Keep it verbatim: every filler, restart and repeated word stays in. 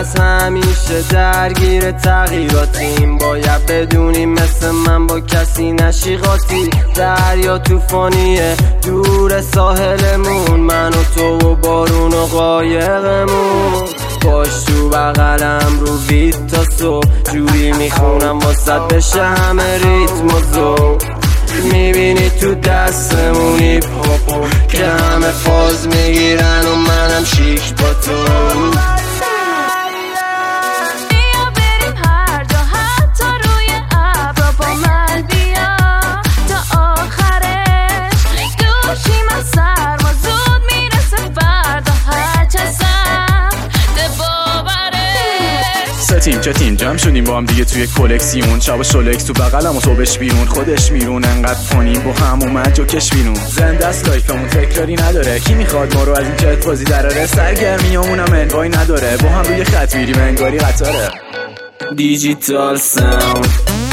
از همیشه درگیر تغییراتیم. باید بدونیم مثل من با کسی نشی قاطی. دریا توفانیه دور ساحلمون، من و تو و بارون و قایقمون. باش تو بغلم رو بیت تا صبح، جوری میخونم واسط بشه همه ریتم و ذوق. میبینی تو دستمون هیپ هاپو که همه فاز میگیرن و منم شیک با تو. تیم چه تیم جمع شدیم با هم دیگه توی کلکسیون. شب شولکس تو بغلم و صبحش بیرون، خودش میرون انقدر کنیم با هم اومد جوکش بیرون. زنده است لایفمون تکراری نداره، کی میخواد ما رو از این جت بازی دراره. سرگرمیامونم انوای نداره، با هم روی خط میریم انگاری قطاره. دیجیتال ساوند